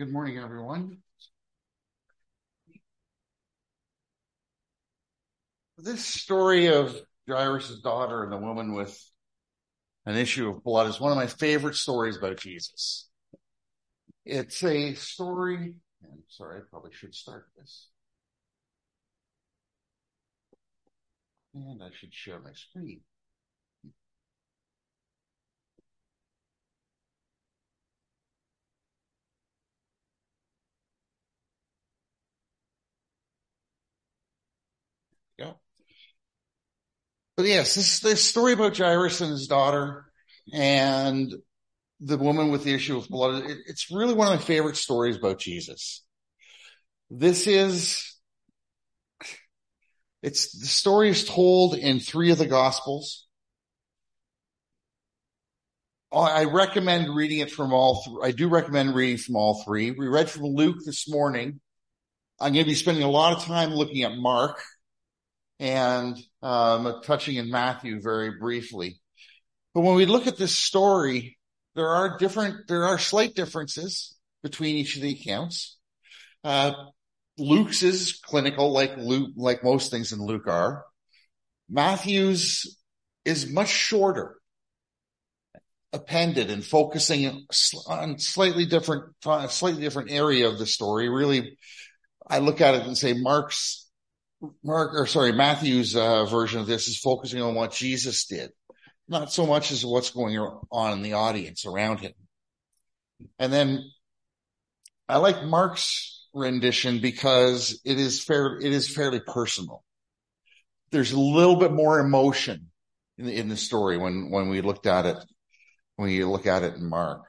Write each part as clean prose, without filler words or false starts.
Good morning, everyone. This story of Jairus' daughter and the woman with an issue of blood is one of my favorite stories about Jesus. It's a story, I'm sorry, I probably should start this. And I should share my screen. Yeah. But yes, this story about Jairus and his daughter and the woman with the issue of blood, it's really one of my favorite stories about Jesus. The story is told in 3 of the Gospels. I recommend reading it from I do recommend reading from all 3. We read from Luke this morning. I'm going to be spending a lot of time looking at Mark and touching in Matthew very briefly. But when we look at this story, there are slight differences between each of the accounts. Luke's is clinical, like most things in Luke are. Matthew's is much shorter, appended and focusing on slightly different area of the story. Really, I look at it and say Matthew's version of this is focusing on what Jesus did, not so much as what's going on in the audience around him. And then I like Mark's rendition because it is fairly personal. There's a little bit more emotion in the story when we looked at it. When you look at it in Mark.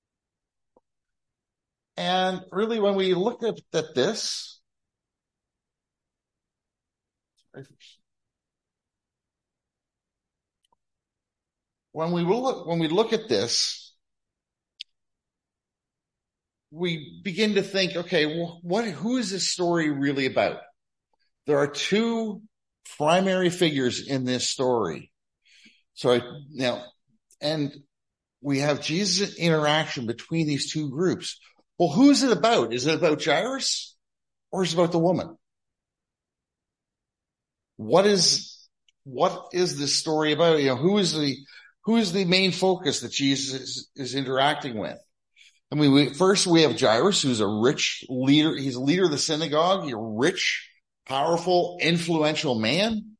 And really, when we look at this, when we look at this, we begin to think, okay, who is this story really about? There are 2 primary figures in this story. And we have Jesus' interaction between these 2 groups. Well, who is it about? Is it about Jairus or is it about the woman? What is this story about? Who is the main focus that Jesus is interacting with? I mean, we have Jairus, who's a rich leader. He's a leader of the synagogue. He's a rich, powerful, influential man.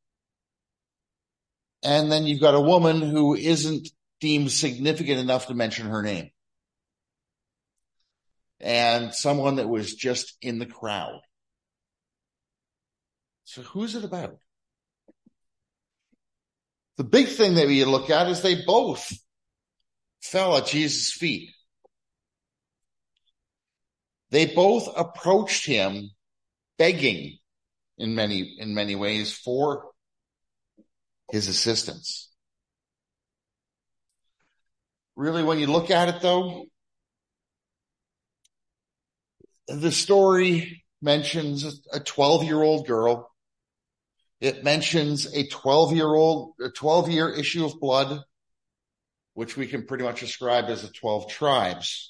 And then you've got a woman who isn't deemed significant enough to mention her name. And someone that was just in the crowd. So who's it about? The big thing that we look at is they both fell at Jesus' feet. They both approached him begging in many ways for his assistance. Really, when you look at it, though, the story mentions a 12-year-old girl. It mentions a 12-year issue of blood, which we can pretty much describe as the 12 tribes.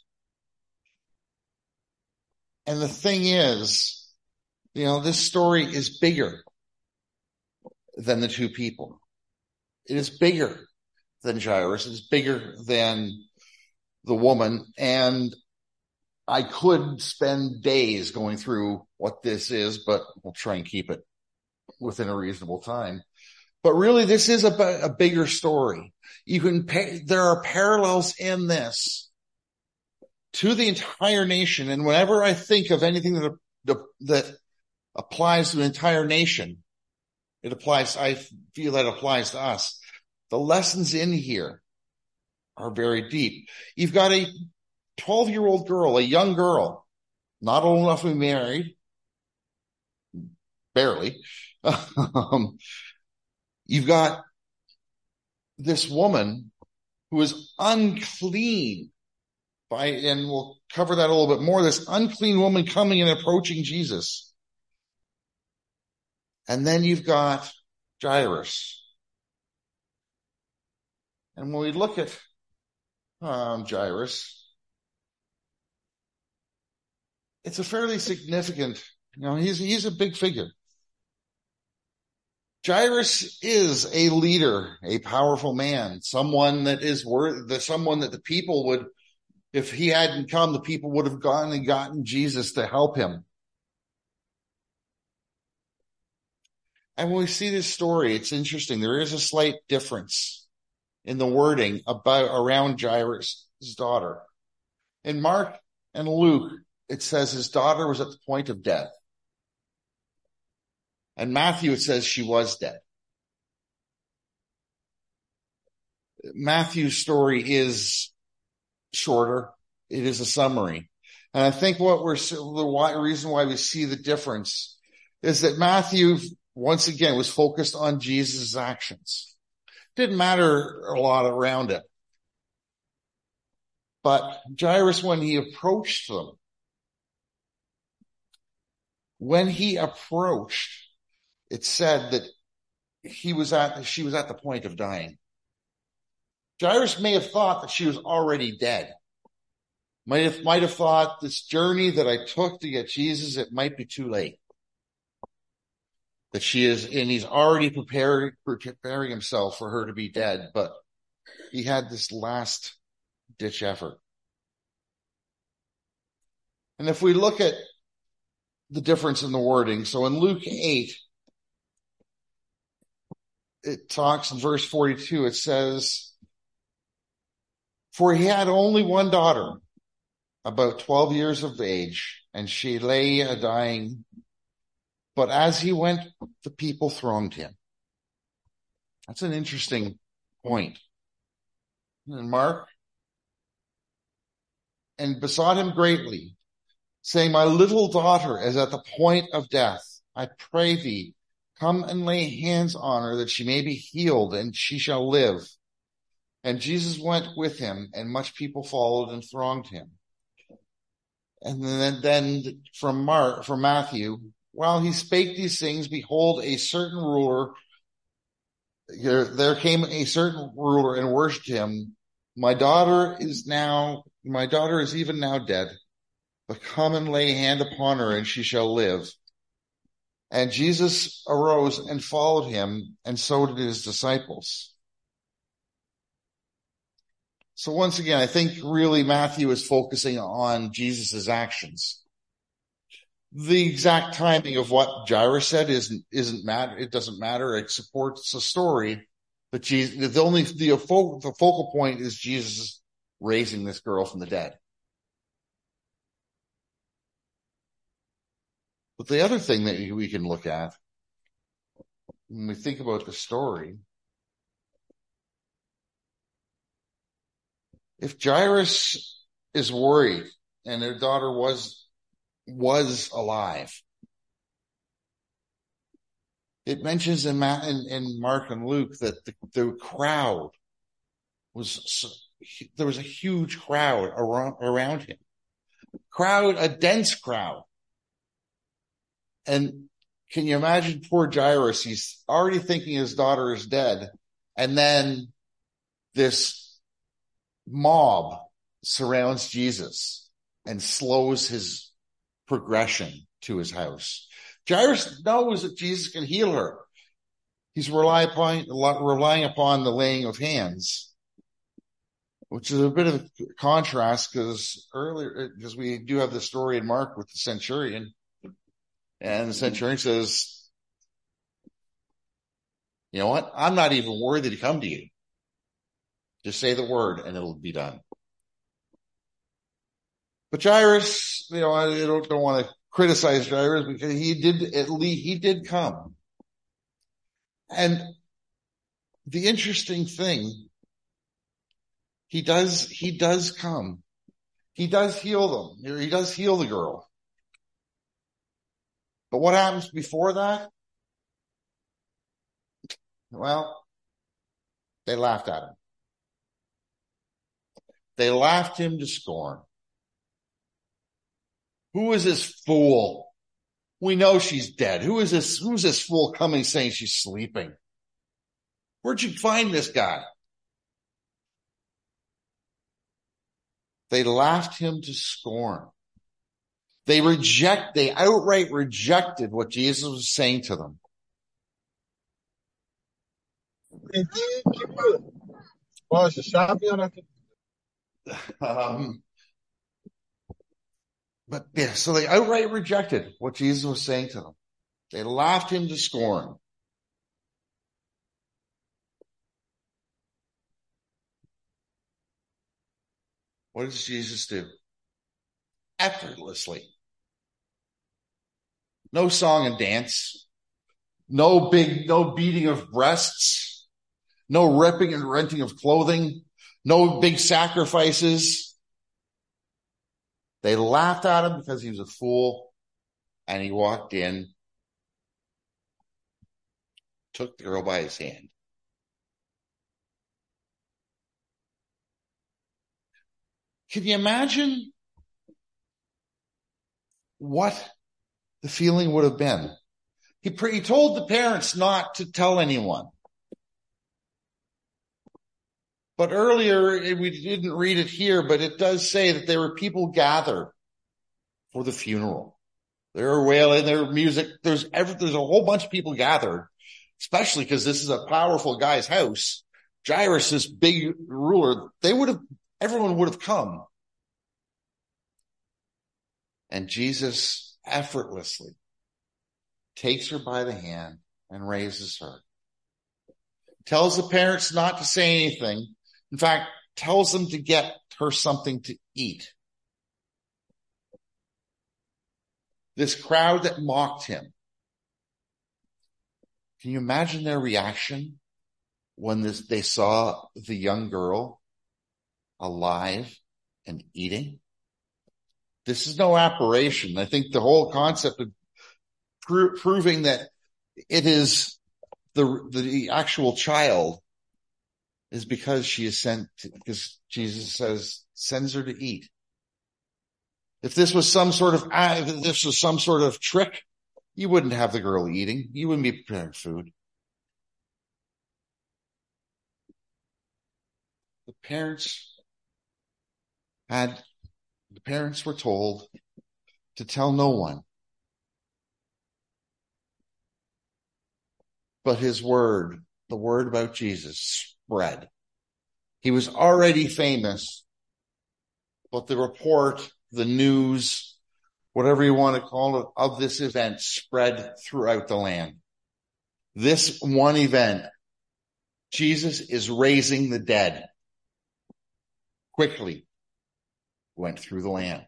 And the thing is, this story is bigger than the 2 people. It is bigger than Jairus. It is bigger than the woman. And I could spend days going through what this is, but we'll try and keep it within a reasonable time. But really, this is a bigger story. There are parallels in this to the entire nation. And whenever I think of anything that applies to an entire nation, I feel that applies to us. The lessons in here are very deep. You've got a 12-year-old girl, a young girl, not old enough to be married, barely. You've got this woman who is unclean and we'll cover that a little bit more, this unclean woman coming and approaching Jesus. And then you've got Jairus. And when we look at Jairus, it's a fairly significant, he's a big figure. Jairus is a leader, a powerful man, someone that is someone that the people would, if he hadn't come, the people would have gone and gotten Jesus to help him. And when we see this story, it's interesting. There is a slight difference in the wording around Jairus' daughter. In Mark and Luke, it says his daughter was at the point of death. And Matthew, it says she was dead. Matthew's story is shorter. It is a summary. And I think the reason why we see the difference is that Matthew, once again, was focused on Jesus' actions. Didn't matter a lot around it. But Jairus, when he approached them, it said that she was at the point of dying. Jairus may have thought that she was already dead. Might have thought, this journey that I took to get Jesus, it might be too late. That he's already preparing himself for her to be dead, but he had this last ditch effort. And if we look at the difference in the wording, so in Luke 8, it talks in verse 42, it says, for he had only one daughter, about 12 years of age, and she lay a-dying. But as he went, the people thronged him. That's an interesting point. And Mark, and besought him greatly, saying, my little daughter is at the point of death. I pray thee, come and lay hands on her that she may be healed, and she shall live. And Jesus went with him, and much people followed and thronged him. And then from Matthew, while he spake these things, behold, there came a certain ruler and worshipped him. My daughter is even now dead, but come and lay hand upon her, and she shall live. And Jesus arose and followed him, and so did his disciples. So once again, I think really Matthew is focusing on Jesus' actions. The exact timing of what Jairus said isn't matter. It doesn't matter. It supports the story, but the focal point is Jesus raising this girl from the dead. But the other thing that we can look at when we think about the story, if Jairus is worried and their daughter was alive, it mentions in Mark and Luke that the crowd there was a huge crowd around him. A dense crowd. And can you imagine poor Jairus? He's already thinking his daughter is dead. And then this mob surrounds Jesus and slows his progression to his house. Jairus knows that Jesus can heal her. He's relying upon the laying of hands, which is a bit of a contrast because we do have the story in Mark with the centurion, and the centurion says, you know what? I'm not even worthy to come to you. Just say the word and it'll be done. But Jairus, I don't want to criticize Jairus because he did come. And the interesting thing, he does come. He does heal them. He does heal the girl. But what happens before that? Well, they laughed at him. They laughed him to scorn. Who is this fool? We know she's dead. Who's this fool coming saying she's sleeping? Where'd you find this guy? They laughed him to scorn. They outright rejected what Jesus was saying to them. But yeah, so they outright rejected what Jesus was saying to them. They laughed him to scorn. What does Jesus do? Effortlessly. No song and dance. No beating of breasts. No ripping and renting of clothing. No big sacrifices. They laughed at him because he was a fool, and he walked in, took the girl by his hand. Can you imagine what the feeling would have been? He told the parents not to tell anyone. But earlier, we didn't read it here, but it does say that there were people gathered for the funeral. They were wailing, there were music. There's a whole bunch of people gathered, especially because this is a powerful guy's house. Jairus, this big ruler, everyone would have come. And Jesus effortlessly takes her by the hand and raises her. Tells the parents not to say anything. In fact, tells them to get her something to eat. This crowd that mocked him. Can you imagine their reaction when they saw the young girl alive and eating? This is no apparition. I think the whole concept of proving that it is the actual child is because she is because Jesus sends her to eat. If this was some sort of trick, you wouldn't have the girl eating. You wouldn't be preparing food. The parents were told to tell no one. But the word about Jesus spread. He was already famous, but the report, the news, whatever you want to call it, of this event spread throughout the land. This one event, Jesus is raising the dead, quickly went through the land.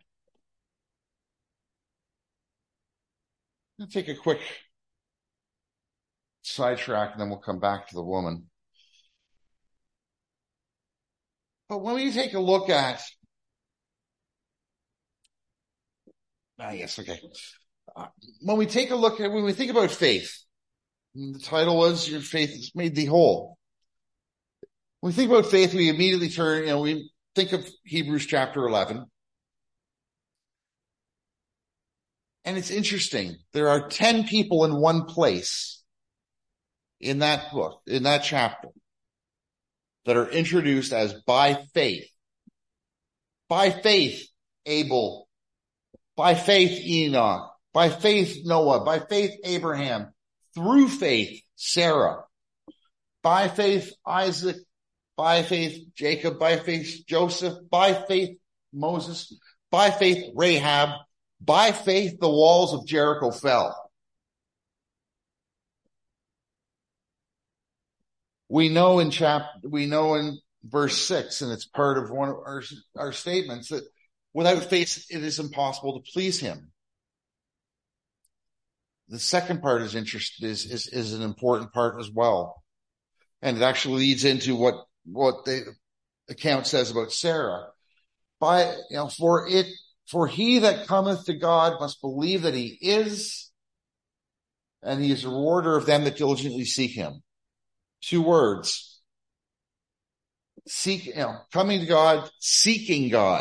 Let's take a quick sidetrack and then we'll come back to the woman. But when we take a look at, when we think about faith, the title was Your Faith Has Made Thee Whole. When we think about faith, we immediately we think of Hebrews chapter 11. And it's interesting. There are 10 people in one place in that book, in that chapter, that are introduced as by faith. By faith, Abel. By faith, Enoch. By faith, Noah. By faith, Abraham. Through faith, Sarah. By faith, Isaac. By faith, Jacob. By faith, Joseph. By faith, Moses. By faith, Rahab. By faith, the walls of Jericho fell. We know in verse 6, and it's part of one of our statements, that without faith, it is impossible to please him. The second part is an important part as well. And it actually leads into what the account says about Sarah. For he that cometh to God must believe that he is, and he is a rewarder of them that diligently seek him. 2 words. Coming to God, seeking God,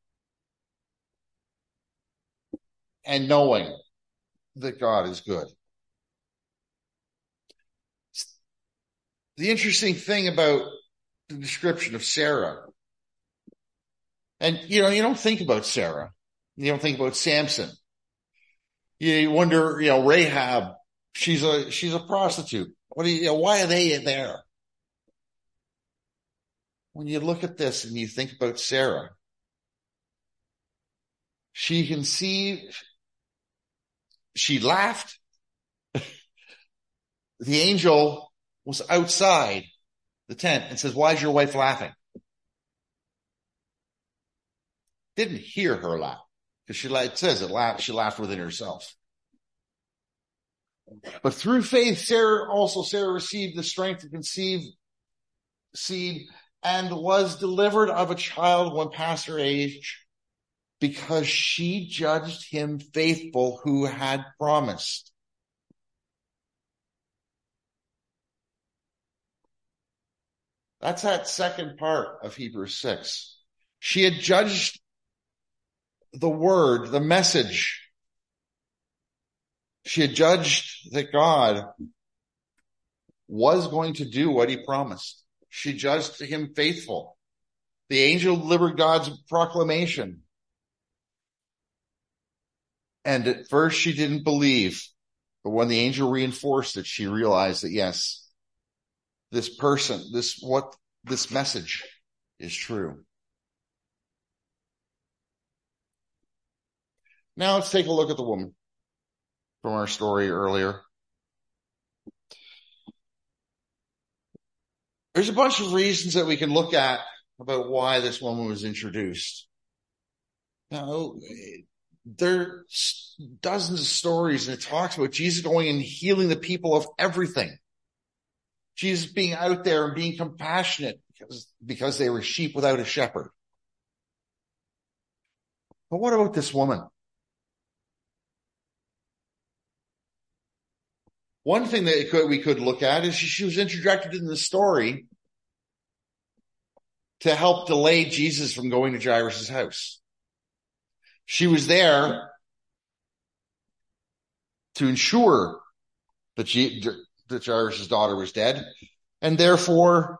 and knowing that God is good. The interesting thing about the description of Sarah, and you don't think about Sarah. You don't think about Samson. You wonder, Rahab, she's a prostitute. Why are they there? When you look at this and you think about Sarah, she conceived, she laughed. The angel was outside the tent and says, "Why is your wife laughing?" Didn't hear her laugh because she laughed within herself. But through faith, Sarah received the strength to conceive seed and was delivered of a child when past her age, because she judged him faithful who had promised. That's that second part of Hebrews 6. She had judged the word, the message. She had judged that God was going to do what he promised. She judged him faithful. The angel delivered God's proclamation. And at first she didn't believe. But when the angel reinforced it, she realized that yes, this message is true. Now let's take a look at the woman from our story earlier. There's a bunch of reasons that we can look at about why this woman was introduced. Now, there's dozens of stories, and it talks about Jesus going and healing the people of everything. Jesus being out there and being compassionate because they were sheep without a shepherd. But what about this woman? One thing that we could look at is she was interjected in the story to help delay Jesus from going to Jairus' house. She was there to ensure that Jairus' daughter was dead, and therefore,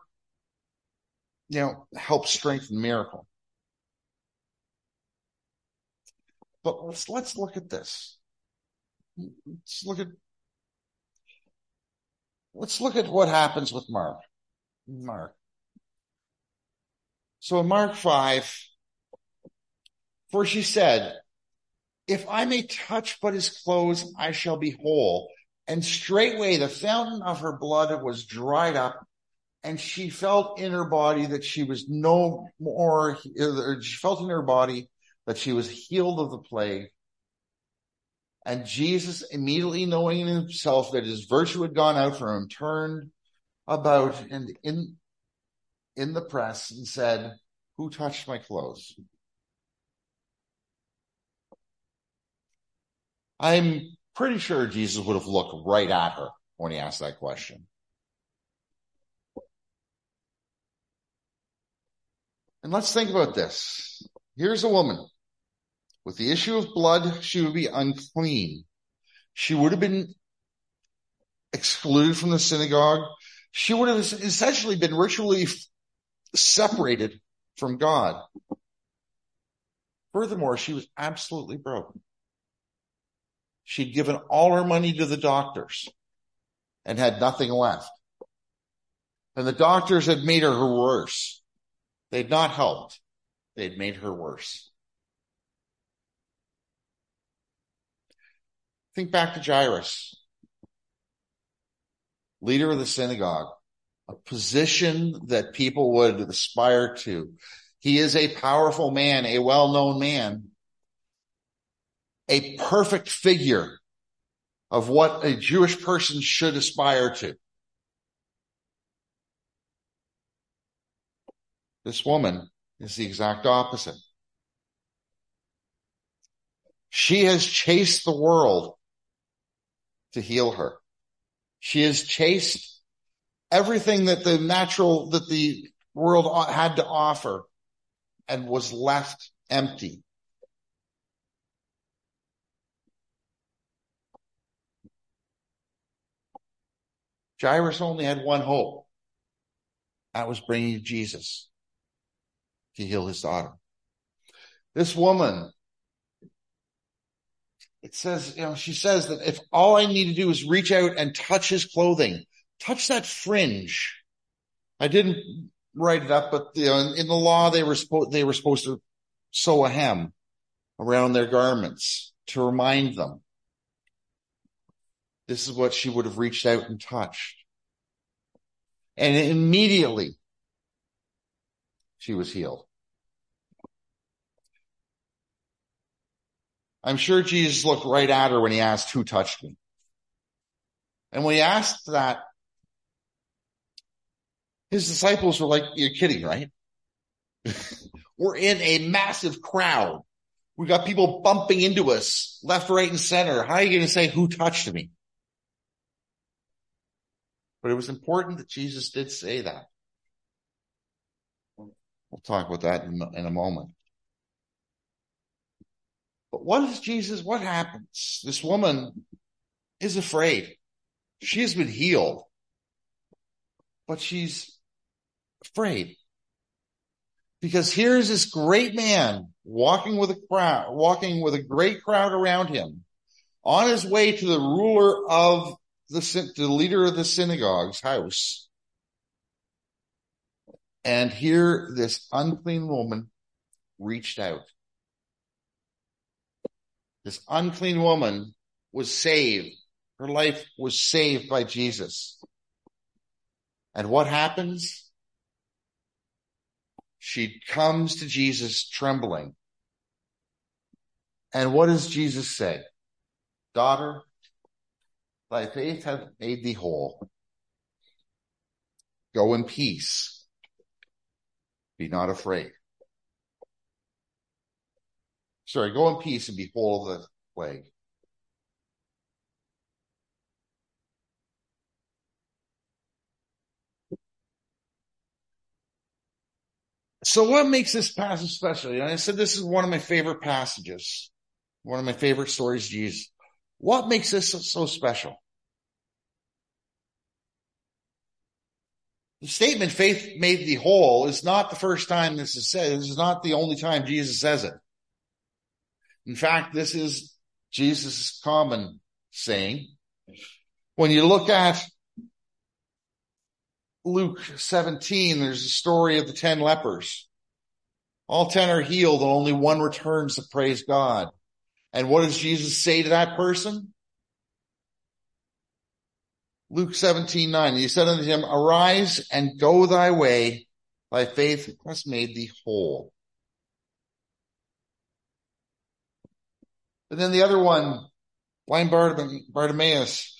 help strengthen the miracle. But let's look at this. Let's look at what happens with Mark. So in Mark 5, for she said, "If I may touch but his clothes, I shall be whole." And straightway the fountain of her blood was dried up, and she felt in her body that she was healed of the plague. And Jesus, immediately knowing in himself that his virtue had gone out from him, turned about and in the press and said, "Who touched my clothes?" I'm pretty sure Jesus would have looked right at her when he asked that question. And let's think about this. Here's a woman with the issue of blood. She would be unclean. She would have been excluded from the synagogue. She would have essentially been ritually separated from God. Furthermore, she was absolutely broke. She'd given all her money to the doctors and had nothing left. And the doctors had made her worse. They'd not helped. They'd made her worse. Think back to Jairus, leader of the synagogue, a position that people would aspire to. He is a powerful man, a well-known man, a perfect figure of what a Jewish person should aspire to. This woman is the exact opposite. She has chased the world to heal her. She has chased everything that the world had to offer and was left empty. Jairus only had one hope. That was bringing Jesus to heal his daughter. This woman it says, she says that if all I need to do is reach out and touch his clothing, touch that fringe. I didn't write it up, but in the law, they were supposed to sew a hem around their garments to remind them. This is what she would have reached out and touched. And immediately she was healed. I'm sure Jesus looked right at her when he asked, who touched me? And when he asked that, his disciples were like, you're kidding, right? We're in a massive crowd. We got people bumping into us left, right, and center. How are you going to say who touched me? But it was important that Jesus did say that. We'll talk about that in a moment. But what happens? This woman is afraid. She has been healed, but she's afraid. Because here's this great man walking with a great crowd around him, on his way to the ruler of the leader of the synagogue's house. And here this unclean woman reached out. This unclean woman was saved. Her life was saved by Jesus. And what happens? She comes to Jesus trembling. And what does Jesus say? Daughter, thy faith hath made thee whole. Go in peace. Be not afraid. Go in peace and be whole of the plague. So what makes this passage special? I said this is one of my favorite passages, one of my favorite stories of Jesus. What makes this so special? The statement, faith made thee whole, is not the first time this is said. This is not the only time Jesus says it. In fact, this is Jesus' common saying. When you look at Luke 17, there's a story of the 10 lepers. All 10 are healed and only one returns to praise God. And what does Jesus say to that person? Luke 17:9. He said unto him, arise and go thy way. Thy faith has made thee whole. And then the other one, blind Bartimaeus,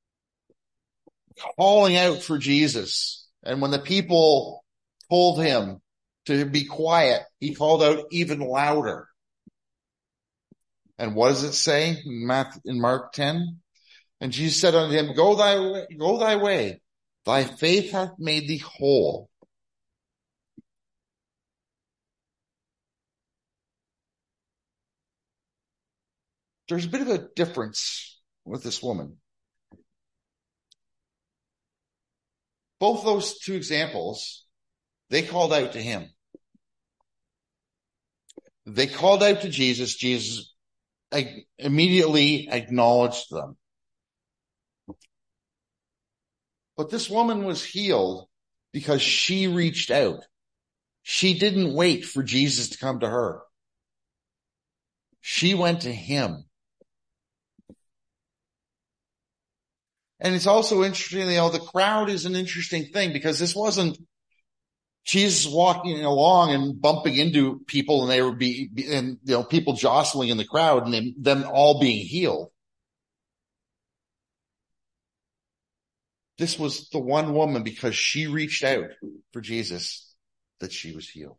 calling out for Jesus. And when the people told him to be quiet, he called out even louder. And what does it say in Mark 10? And Jesus said unto him, go thy way. Thy faith hath made thee whole. There's a bit of a difference with this woman. Both those two examples, they called out to him. They called out to Jesus. Jesus immediately acknowledged them. But this woman was healed because she reached out. She didn't wait for Jesus to come to her. She went to him. And it's also interesting, the crowd is an interesting thing because this wasn't Jesus walking along and bumping into people and they would be, people jostling in the crowd and them all being healed. This was the one woman, because she reached out for Jesus, that she was healed.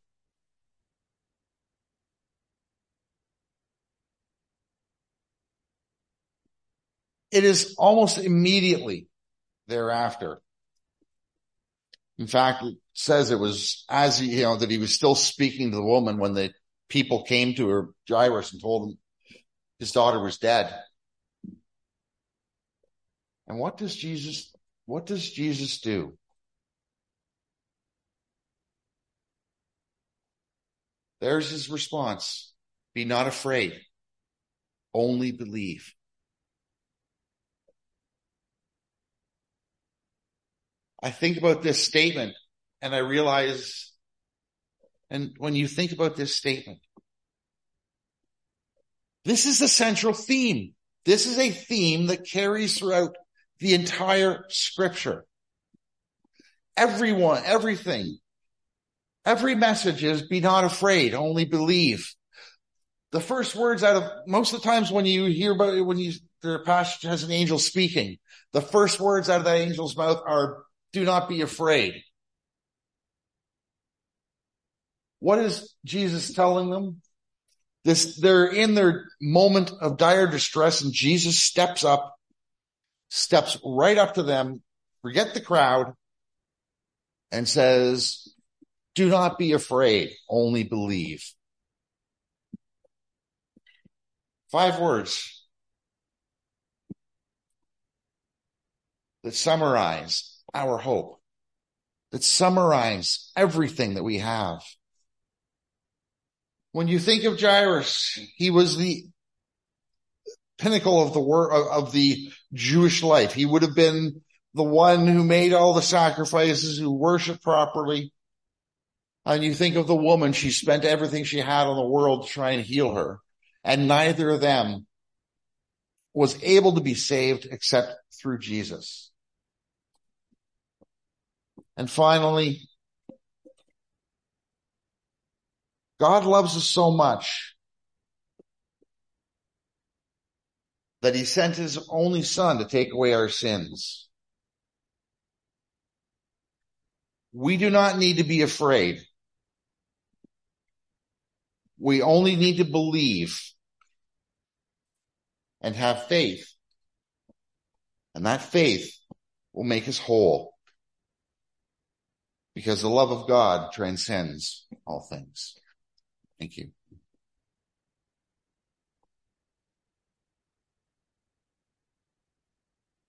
It is almost immediately thereafter. In fact, it says it was as that he was still speaking to the woman when the people came to her, Jairus, and told him his daughter was dead. And what does Jesus do? There's his response. Be not afraid. only believe. I think about this statement and I realize, and when you think about this statement, this is the central theme. This is a theme that carries throughout the entire scripture. Everyone, everything, every message is be not afraid, only believe. The first words out of, most of the times when you hear about it, when the passage has an angel speaking, the first words out of that angel's mouth are, do not be afraid. What is Jesus telling them? They're in their moment of dire distress, and Jesus steps right up to them, forget the crowd, and says, do not be afraid, only believe. 5 words that summarize our hope, that summarize everything that we have. When you think of Jairus, he was the pinnacle of the Jewish life. He would have been the one who made all the sacrifices, who worshiped properly. And you think of the woman, she spent everything she had on the world to try and heal her. And neither of them was able to be saved except through Jesus. And finally, God loves us so much that he sent his only son to take away our sins. We do not need to be afraid. We only need to believe and have faith. And that faith will make us whole. Because the love of God transcends all things. Thank you.